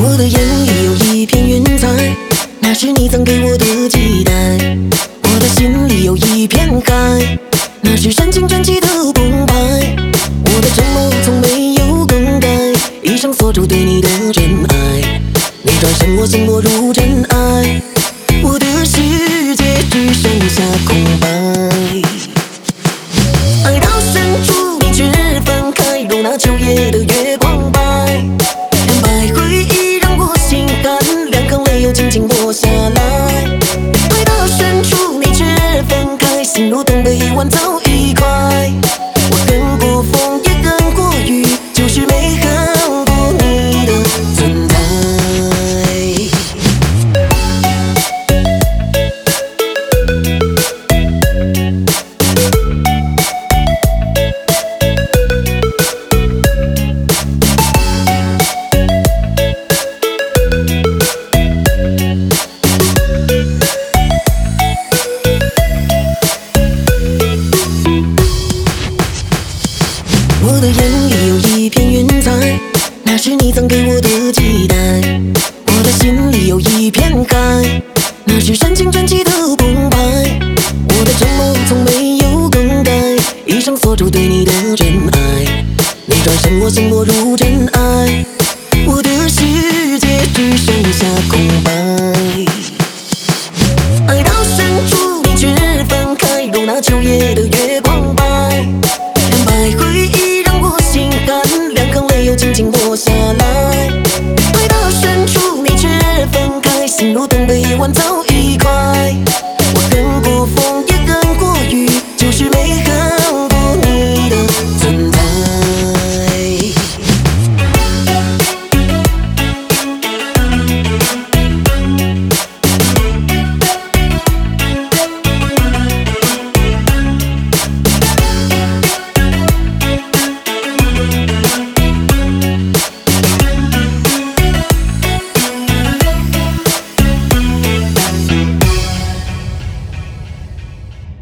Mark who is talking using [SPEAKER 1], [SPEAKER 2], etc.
[SPEAKER 1] 我的眼里有一片云彩，那是你曾给我的期待。我的心里有一片海，那是深情传奇的澎湃。我的沉默从没有更改，一生锁住对你的真爱。你转身，我心落入尘埃，我的世界只剩下空白。爱到深处，你却分开，如那秋夜的月光白。两败回忆让我心寒，两行泪又轻轻落下来。爱到深处，你却分开，心如冻的一碗早已快。我恨过风，也恨过雨，就是没恨过你的存在。我的眼里有一片云彩，那是你曾给我的期待。我的心里有一片海，那是深情传奇的澎湃。我的沉默从没有更改，一生锁住对你的真爱。你转身，我心落入尘埃，我的世界只剩下空白。